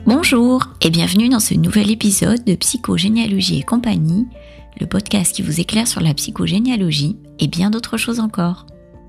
Bonjour et bienvenue dans ce nouvel épisode de Psychogénéalogie et compagnie, le podcast qui vous éclaire sur la psychogénéalogie et bien d'autres choses encore.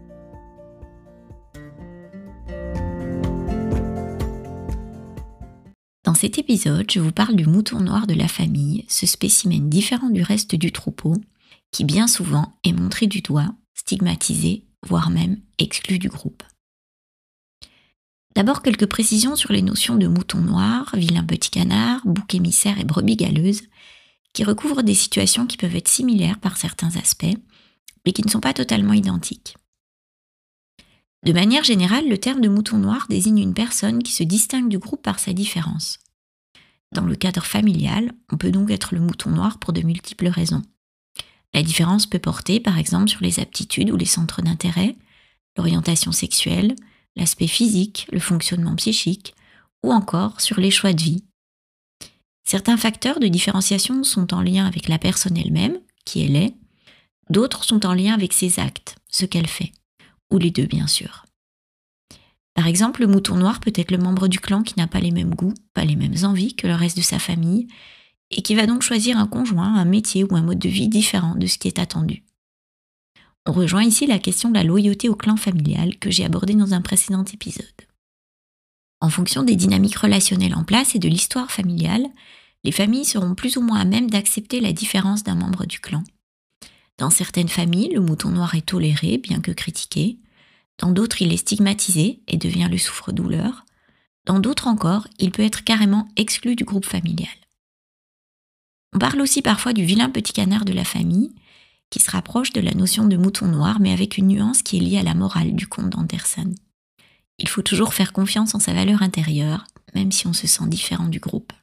Dans cet épisode, je vous parle du mouton noir de la famille, ce spécimen différent du reste du troupeau, qui bien souvent est montré du doigt, stigmatisé, voire même exclu du groupe. D'abord quelques précisions sur les notions de mouton noir, vilain petit canard, bouc émissaire et brebis galeuse, qui recouvrent des situations qui peuvent être similaires par certains aspects, mais qui ne sont pas totalement identiques. De manière générale, le terme de mouton noir désigne une personne qui se distingue du groupe par sa différence. Dans le cadre familial, on peut donc être le mouton noir pour de multiples raisons. La différence peut porter par exemple sur les aptitudes ou les centres d'intérêt, l'orientation sexuelle, l'aspect physique, le fonctionnement psychique, ou encore sur les choix de vie. Certains facteurs de différenciation sont en lien avec la personne elle-même, qui elle est, d'autres sont en lien avec ses actes, ce qu'elle fait, ou les deux bien sûr. Par exemple, le mouton noir peut être le membre du clan qui n'a pas les mêmes goûts, pas les mêmes envies que le reste de sa famille, et qui va donc choisir un conjoint, un métier ou un mode de vie différent de ce qui est attendu. On rejoint ici la question de la loyauté au clan familial que j'ai abordée dans un précédent épisode. En fonction des dynamiques relationnelles en place et de l'histoire familiale, les familles seront plus ou moins à même d'accepter la différence d'un membre du clan. Dans certaines familles, le mouton noir est toléré, bien que critiqué. Dans d'autres, il est stigmatisé et devient le souffre-douleur. Dans d'autres encore, il peut être carrément exclu du groupe familial. On parle aussi parfois du vilain petit canard de la famille, qui se rapproche de la notion de mouton noir, mais avec une nuance qui est liée à la morale du conte d'Andersen. Il faut toujours faire confiance en sa valeur intérieure, même si on se sent différent du groupe.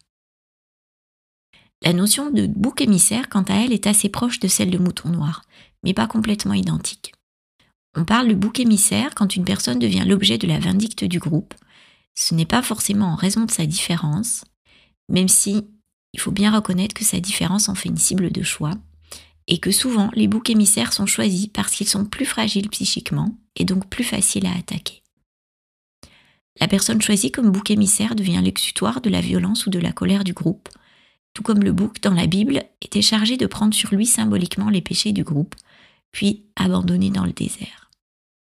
La notion de bouc émissaire, quant à elle, est assez proche de celle de mouton noir, mais pas complètement identique. On parle de bouc émissaire quand une personne devient l'objet de la vindicte du groupe. Ce n'est pas forcément en raison de sa différence, même si il faut bien reconnaître que sa différence en fait une cible de choix, et que souvent les boucs émissaires sont choisis parce qu'ils sont plus fragiles psychiquement et donc plus faciles à attaquer. La personne choisie comme bouc émissaire devient l'exutoire de la violence ou de la colère du groupe, tout comme le bouc dans la Bible était chargé de prendre sur lui symboliquement les péchés du groupe, puis abandonné dans le désert.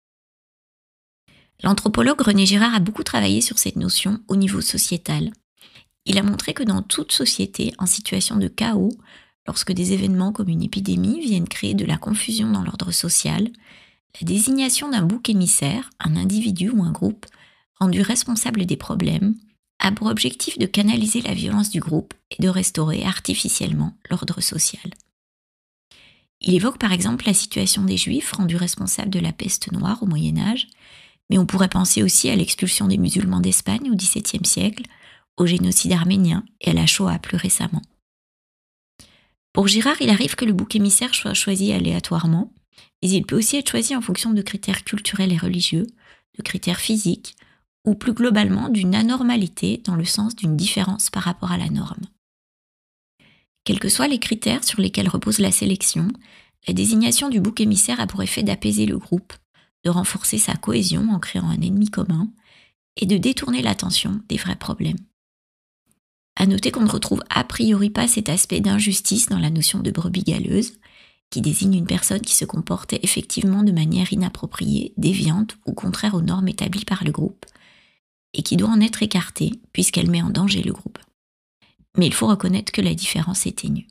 L'anthropologue René Girard a beaucoup travaillé sur cette notion au niveau sociétal. Il a montré que dans toute société en situation de chaos, lorsque des événements comme une épidémie viennent créer de la confusion dans l'ordre social, la désignation d'un bouc émissaire, un individu ou un groupe, rendu responsable des problèmes, a pour objectif de canaliser la violence du groupe et de restaurer artificiellement l'ordre social. Il évoque par exemple la situation des Juifs rendus responsables de la peste noire au Moyen-Âge, mais on pourrait penser aussi à l'expulsion des musulmans d'Espagne au XVIIe siècle, au génocide arménien et à la Shoah plus récemment. Pour Girard, il arrive que le bouc émissaire soit choisi aléatoirement, mais il peut aussi être choisi en fonction de critères culturels et religieux, de critères physiques, ou plus globalement d'une anormalité dans le sens d'une différence par rapport à la norme. Quels que soient les critères sur lesquels repose la sélection, la désignation du bouc émissaire a pour effet d'apaiser le groupe, de renforcer sa cohésion en créant un ennemi commun, et de détourner l'attention des vrais problèmes. À noter qu'on ne retrouve a priori pas cet aspect d'injustice dans la notion de brebis galeuse, qui désigne une personne qui se comportait effectivement de manière inappropriée, déviante ou contraire aux normes établies par le groupe, et qui doit en être écartée puisqu'elle met en danger le groupe. Mais il faut reconnaître que la différence est ténue.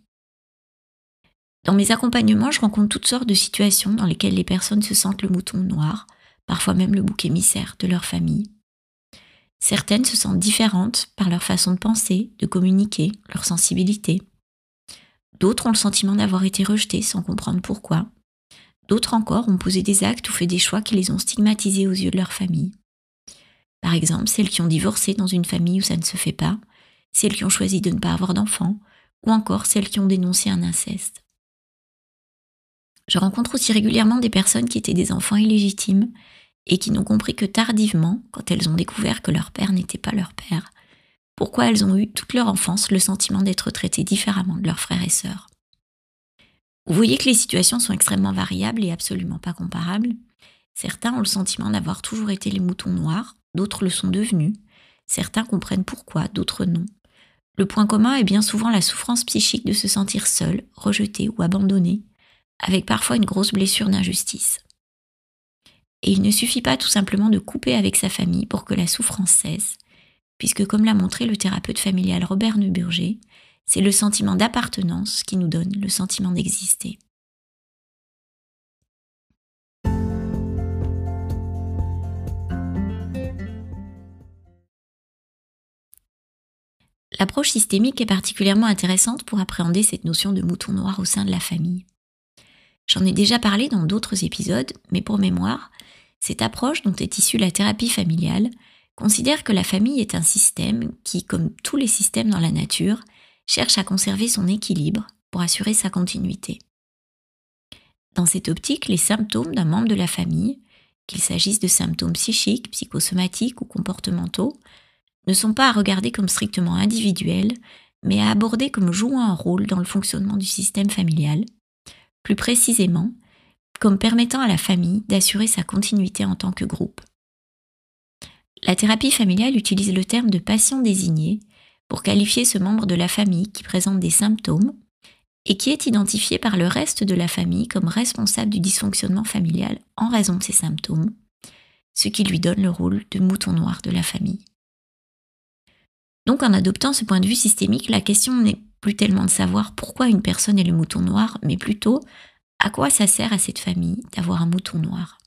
Dans mes accompagnements, je rencontre toutes sortes de situations dans lesquelles les personnes se sentent le mouton noir, parfois même le bouc émissaire de leur famille. Certaines se sentent différentes par leur façon de penser, de communiquer, leur sensibilité. D'autres ont le sentiment d'avoir été rejetées sans comprendre pourquoi. D'autres encore ont posé des actes ou fait des choix qui les ont stigmatisés aux yeux de leur famille. Par exemple, celles qui ont divorcé dans une famille où ça ne se fait pas, celles qui ont choisi de ne pas avoir d'enfants, ou encore celles qui ont dénoncé un inceste. Je rencontre aussi régulièrement des personnes qui étaient des enfants illégitimes et qui n'ont compris que tardivement, quand elles ont découvert que leur père n'était pas leur père, pourquoi elles ont eu toute leur enfance le sentiment d'être traitées différemment de leurs frères et sœurs. Vous voyez que les situations sont extrêmement variables et absolument pas comparables. Certains ont le sentiment d'avoir toujours été les moutons noirs, d'autres le sont devenus. Certains comprennent pourquoi, d'autres non. Le point commun est bien souvent la souffrance psychique de se sentir seul, rejeté ou abandonné, avec parfois une grosse blessure d'injustice. Et il ne suffit pas tout simplement de couper avec sa famille pour que la souffrance cesse, puisque comme l'a montré le thérapeute familial Robert Neuburger, c'est le sentiment d'appartenance qui nous donne le sentiment d'exister. L'approche systémique est particulièrement intéressante pour appréhender cette notion de mouton noir au sein de la famille. J'en ai déjà parlé dans d'autres épisodes, mais pour mémoire, cette approche dont est issue la thérapie familiale considère que la famille est un système qui, comme tous les systèmes dans la nature, cherche à conserver son équilibre pour assurer sa continuité. Dans cette optique, les symptômes d'un membre de la famille, qu'il s'agisse de symptômes psychiques, psychosomatiques ou comportementaux, ne sont pas à regarder comme strictement individuels, mais à aborder comme jouant un rôle dans le fonctionnement du système familial, plus précisément, comme permettant à la famille d'assurer sa continuité en tant que groupe. La thérapie familiale utilise le terme de patient désigné pour qualifier ce membre de la famille qui présente des symptômes et qui est identifié par le reste de la famille comme responsable du dysfonctionnement familial en raison de ces symptômes, ce qui lui donne le rôle de mouton noir de la famille. Donc en adoptant ce point de vue systémique, la question n'est plus tellement de savoir pourquoi une personne est le mouton noir, mais plutôt à quoi ça sert à cette famille d'avoir un mouton noir.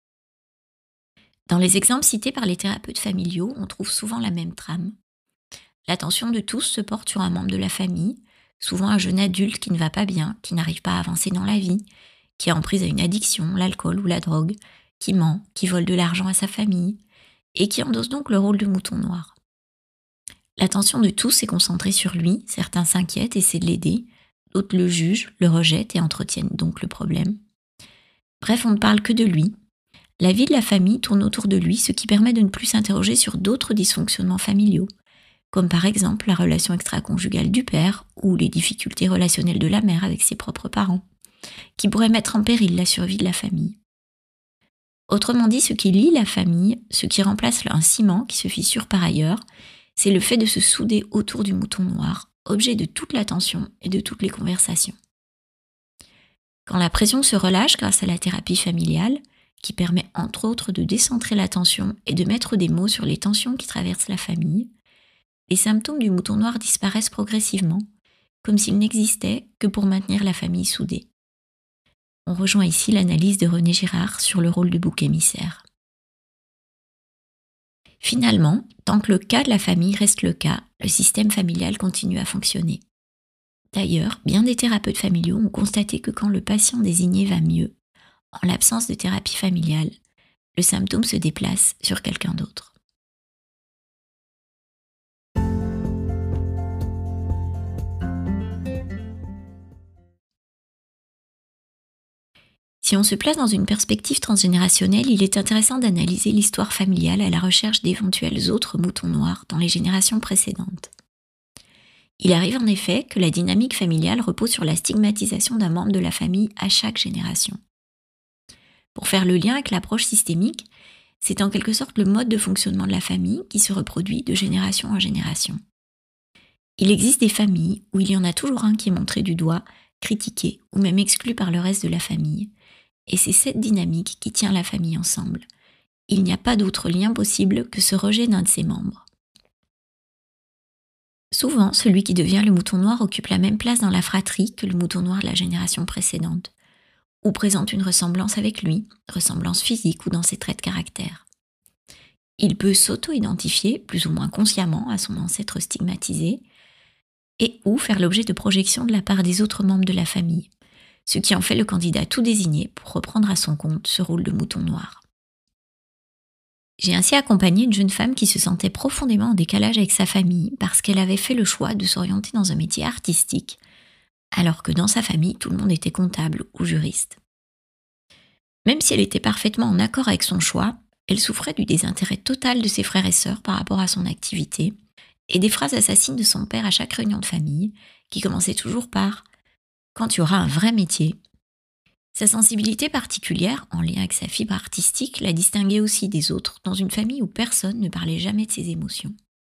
Dans les exemples cités par les thérapeutes familiaux, on trouve souvent la même trame. L'attention de tous se porte sur un membre de la famille, souvent un jeune adulte qui ne va pas bien, qui n'arrive pas à avancer dans la vie, qui est en prise à une addiction, l'alcool ou la drogue, qui ment, qui vole de l'argent à sa famille, et qui endosse donc le rôle de mouton noir. L'attention de tous est concentrée sur lui, certains s'inquiètent et essaient de l'aider, d'autres le jugent, le rejettent et entretiennent donc le problème. Bref, on ne parle que de lui. La vie de la famille tourne autour de lui, ce qui permet de ne plus s'interroger sur d'autres dysfonctionnements familiaux, comme par exemple la relation extra-conjugale du père ou les difficultés relationnelles de la mère avec ses propres parents, qui pourraient mettre en péril la survie de la famille. Autrement dit, ce qui lie la famille, ce qui remplace un ciment qui se fissure par ailleurs, c'est le fait de se souder autour du mouton noir, objet de toute l'attention et de toutes les conversations. Quand la pression se relâche grâce à la thérapie familiale, qui permet entre autres de décentrer l'attention et de mettre des mots sur les tensions qui traversent la famille, les symptômes du mouton noir disparaissent progressivement, comme s'ils n'existaient que pour maintenir la famille soudée. On rejoint ici l'analyse de René Girard sur le rôle de bouc émissaire. Finalement, tant que le cas de la famille reste le cas, le système familial continue à fonctionner. D'ailleurs, bien des thérapeutes familiaux ont constaté que quand le patient désigné va mieux, en l'absence de thérapie familiale, le symptôme se déplace sur quelqu'un d'autre. Si on se place dans une perspective transgénérationnelle, il est intéressant d'analyser l'histoire familiale à la recherche d'éventuels autres moutons noirs dans les générations précédentes. Il arrive en effet que la dynamique familiale repose sur la stigmatisation d'un membre de la famille à chaque génération. Pour faire le lien avec l'approche systémique, c'est en quelque sorte le mode de fonctionnement de la famille qui se reproduit de génération en génération. Il existe des familles où il y en a toujours un qui est montré du doigt, critiqué ou même exclu par le reste de la famille. Et c'est cette dynamique qui tient la famille ensemble. Il n'y a pas d'autre lien possible que ce rejet d'un de ses membres. Souvent, celui qui devient le mouton noir occupe la même place dans la fratrie que le mouton noir de la génération précédente, ou présente une ressemblance avec lui, ressemblance physique ou dans ses traits de caractère. Il peut s'auto-identifier, plus ou moins consciemment, à son ancêtre stigmatisé, et ou faire l'objet de projections de la part des autres membres de la famille, ce qui en fait le candidat tout désigné pour reprendre à son compte ce rôle de mouton noir. J'ai ainsi accompagné une jeune femme qui se sentait profondément en décalage avec sa famille parce qu'elle avait fait le choix de s'orienter dans un métier artistique, alors que dans sa famille, tout le monde était comptable ou juriste. Même si elle était parfaitement en accord avec son choix, elle souffrait du désintérêt total de ses frères et sœurs par rapport à son activité et des phrases assassines de son père à chaque réunion de famille, qui commençaient toujours par « quand tu auras un vrai métier ». Sa sensibilité particulière, en lien avec sa fibre artistique, la distinguait aussi des autres dans une famille où personne ne parlait jamais de ses émotions.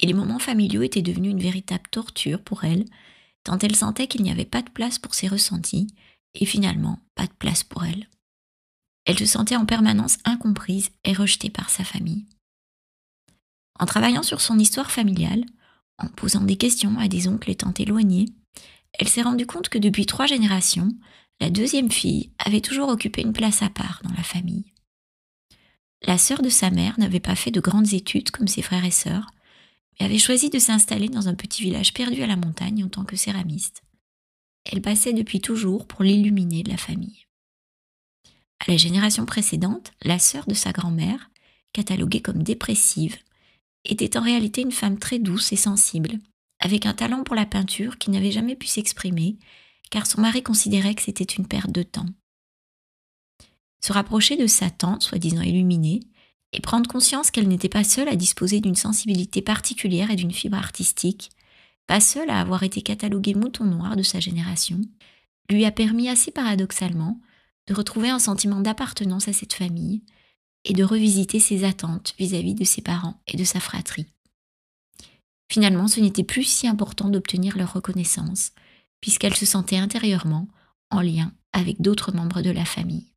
et les moments familiaux étaient devenus une véritable torture pour elle, tant elle sentait qu'il n'y avait pas de place pour ses ressentis, et finalement pas de place pour elle. Elle se sentait en permanence incomprise et rejetée par sa famille. En travaillant sur son histoire familiale, en posant des questions à des oncles et tantes éloignés, elle s'est rendue compte que depuis 3 générations, la deuxième fille avait toujours occupé une place à part dans la famille. La sœur de sa mère n'avait pas fait de grandes études comme ses frères et sœurs, mais avait choisi de s'installer dans un petit village perdu à la montagne en tant que céramiste. Elle passait depuis toujours pour l'illuminée de la famille. À la génération précédente, la sœur de sa grand-mère, cataloguée comme dépressive, était en réalité une femme très douce et sensible, avec un talent pour la peinture qui n'avait jamais pu s'exprimer, car son mari considérait que c'était une perte de temps. Se rapprocher de sa tante, soi-disant illuminée, et prendre conscience qu'elle n'était pas seule à disposer d'une sensibilité particulière et d'une fibre artistique, pas seule à avoir été cataloguée mouton noir de sa génération, lui a permis assez paradoxalement de retrouver un sentiment d'appartenance à cette famille et de revisiter ses attentes vis-à-vis de ses parents et de sa fratrie. Finalement, ce n'était plus si important d'obtenir leur reconnaissance, puisqu'elle se sentait intérieurement en lien avec d'autres membres de la famille.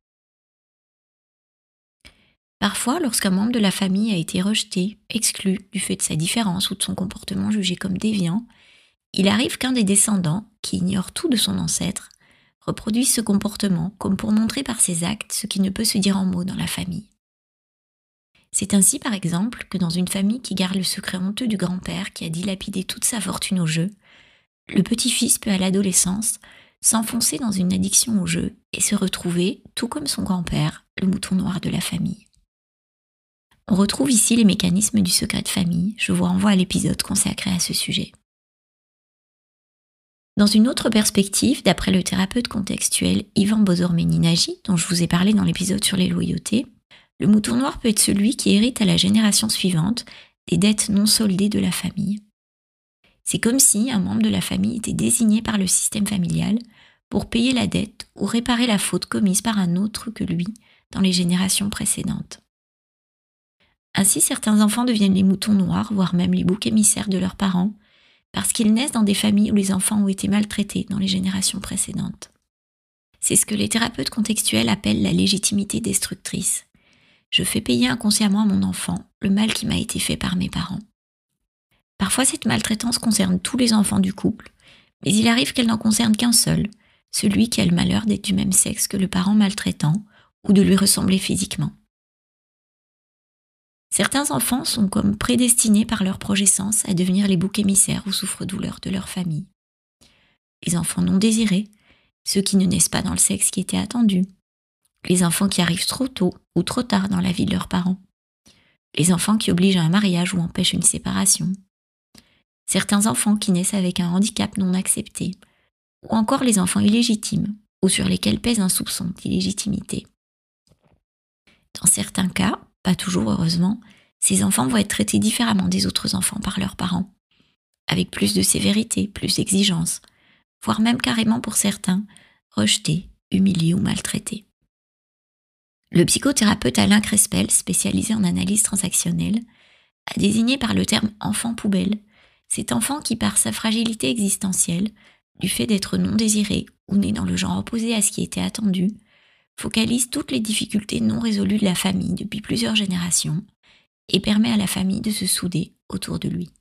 Parfois, lorsqu'un membre de la famille a été rejeté, exclu du fait de sa différence ou de son comportement jugé comme déviant, il arrive qu'un des descendants, qui ignore tout de son ancêtre, reproduise ce comportement comme pour montrer par ses actes ce qui ne peut se dire en mots dans la famille. C'est ainsi, par exemple, que dans une famille qui garde le secret honteux du grand-père qui a dilapidé toute sa fortune au jeu, le petit-fils peut à l'adolescence s'enfoncer dans une addiction au jeu et se retrouver, tout comme son grand-père, le mouton noir de la famille. On retrouve ici les mécanismes du secret de famille, je vous renvoie à l'épisode consacré à ce sujet. Dans une autre perspective, d'après le thérapeute contextuel Ivan Bozormeni-Nagy, dont je vous ai parlé dans l'épisode sur les loyautés, le mouton noir peut être celui qui hérite à la génération suivante des dettes non soldées de la famille. C'est comme si un membre de la famille était désigné par le système familial pour payer la dette ou réparer la faute commise par un autre que lui dans les générations précédentes. Ainsi, certains enfants deviennent les moutons noirs, voire même les boucs émissaires de leurs parents, parce qu'ils naissent dans des familles où les enfants ont été maltraités dans les générations précédentes. C'est ce que les thérapeutes contextuels appellent la légitimité destructrice. Je fais payer inconsciemment à mon enfant le mal qui m'a été fait par mes parents. Parfois, cette maltraitance concerne tous les enfants du couple, mais il arrive qu'elle n'en concerne qu'un seul, celui qui a le malheur d'être du même sexe que le parent maltraitant ou de lui ressembler physiquement. Certains enfants sont comme prédestinés par leur progescence à devenir les boucs émissaires ou souffre-douleurs de leur famille. Les enfants non désirés, ceux qui ne naissent pas dans le sexe qui était attendu, les enfants qui arrivent trop tôt ou trop tard dans la vie de leurs parents, les enfants qui obligent à un mariage ou empêchent une séparation, certains enfants qui naissent avec un handicap non accepté, ou encore les enfants illégitimes, ou sur lesquels pèse un soupçon d'illégitimité. Dans certains cas, pas toujours heureusement, ces enfants vont être traités différemment des autres enfants par leurs parents, avec plus de sévérité, plus d'exigence, voire même carrément pour certains, rejetés, humiliés ou maltraités. Le psychothérapeute Alain Crespel, spécialisé en analyse transactionnelle, a désigné par le terme « enfant poubelle » cet enfant qui, par sa fragilité existentielle, du fait d'être non désiré ou né dans le genre opposé à ce qui était attendu, focalise toutes les difficultés non résolues de la famille depuis plusieurs générations et permet à la famille de se souder autour de lui.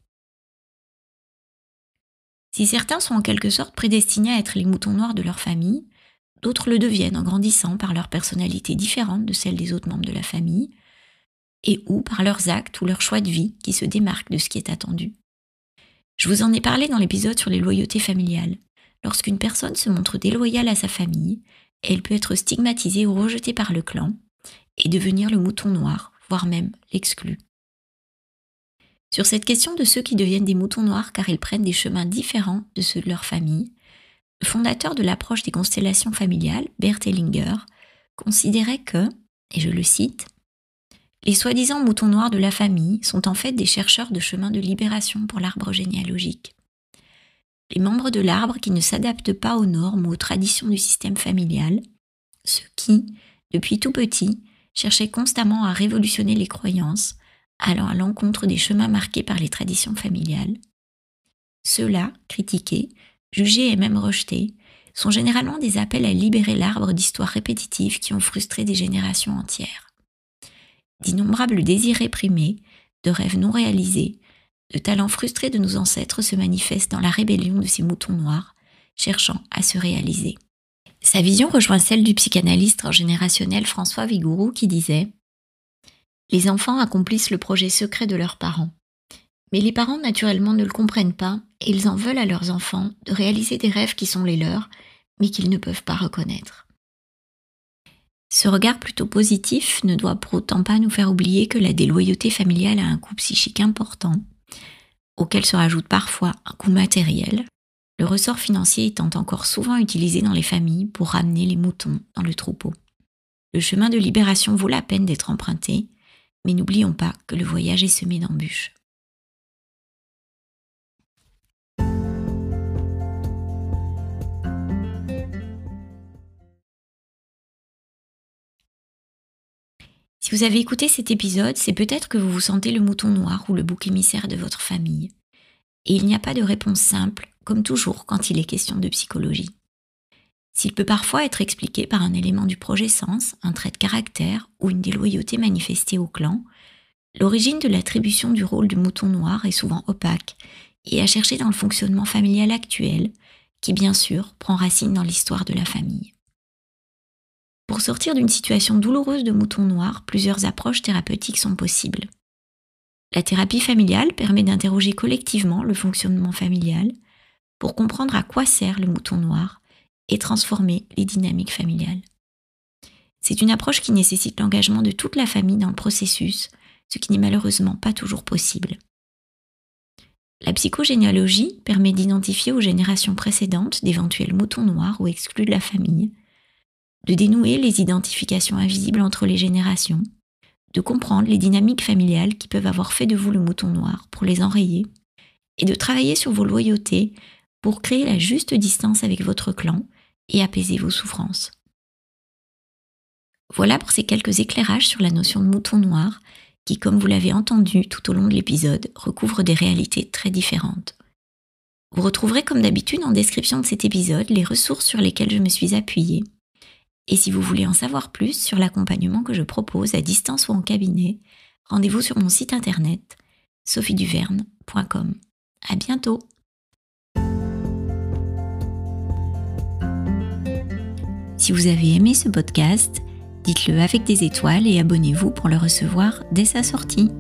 Si certains sont en quelque sorte prédestinés à être les moutons noirs de leur famille, d'autres le deviennent en grandissant par leur personnalité différente de celle des autres membres de la famille et ou par leurs actes ou leurs choix de vie qui se démarquent de ce qui est attendu. Je vous en ai parlé dans l'épisode sur les loyautés familiales. Lorsqu'une personne se montre déloyale à sa famille, elle peut être stigmatisée ou rejetée par le clan et devenir le mouton noir, voire même l'exclu. Sur cette question de ceux qui deviennent des moutons noirs car ils prennent des chemins différents de ceux de leur famille, le fondateur de l'approche des constellations familiales, Bert Hellinger, considérait que, et je le cite, « Les soi-disant moutons noirs de la famille sont en fait des chercheurs de chemin de libération pour l'arbre généalogique. Les membres de l'arbre qui ne s'adaptent pas aux normes ou aux traditions du système familial, ceux qui, depuis tout petit, cherchaient constamment à révolutionner les croyances, allant à l'encontre des chemins marqués par les traditions familiales. Ceux-là, critiqués, jugés et même rejetés, sont généralement des appels à libérer l'arbre d'histoires répétitives qui ont frustré des générations entières. D'innombrables désirs réprimés, de rêves non réalisés, de talents frustrés de nos ancêtres se manifestent dans la rébellion de ces moutons noirs, cherchant à se réaliser. Sa vision rejoint celle du psychanalyste transgénérationnel François Vigouroux qui disait « Les enfants accomplissent le projet secret de leurs parents. Mais les parents naturellement ne le comprennent pas et ils en veulent à leurs enfants de réaliser des rêves qui sont les leurs, mais qu'ils ne peuvent pas reconnaître. » Ce regard plutôt positif ne doit pour autant pas nous faire oublier que la déloyauté familiale a un coût psychique important, auquel se rajoute parfois un coût matériel, le ressort financier étant encore souvent utilisé dans les familles pour ramener les moutons dans le troupeau. Le chemin de libération vaut la peine d'être emprunté, mais n'oublions pas que le voyage est semé d'embûches. Si vous avez écouté cet épisode, c'est peut-être que vous vous sentez le mouton noir ou le bouc émissaire de votre famille. Et il n'y a pas de réponse simple, comme toujours quand il est question de psychologie. S'il peut parfois être expliqué par un élément du projet sens, un trait de caractère ou une déloyauté manifestée au clan, l'origine de l'attribution du rôle du mouton noir est souvent opaque et à chercher dans le fonctionnement familial actuel, qui bien sûr prend racine dans l'histoire de la famille. Pour sortir d'une situation douloureuse de mouton noir, plusieurs approches thérapeutiques sont possibles. La thérapie familiale permet d'interroger collectivement le fonctionnement familial pour comprendre à quoi sert le mouton noir et transformer les dynamiques familiales. C'est une approche qui nécessite l'engagement de toute la famille dans le processus, ce qui n'est malheureusement pas toujours possible. La psychogénéalogie permet d'identifier aux générations précédentes d'éventuels moutons noirs ou exclus de la famille, de dénouer les identifications invisibles entre les générations, de comprendre les dynamiques familiales qui peuvent avoir fait de vous le mouton noir pour les enrayer, et de travailler sur vos loyautés pour créer la juste distance avec votre clan et apaiser vos souffrances. Voilà pour ces quelques éclairages sur la notion de mouton noir qui, comme vous l'avez entendu tout au long de l'épisode, recouvre des réalités très différentes. Vous retrouverez comme d'habitude en description de cet épisode les ressources sur lesquelles je me suis appuyée. Et si vous voulez en savoir plus sur l'accompagnement que je propose à distance ou en cabinet, rendez-vous sur mon site internet sophieduverne.com. À bientôt! Si vous avez aimé ce podcast, dites-le avec des étoiles et abonnez-vous pour le recevoir dès sa sortie.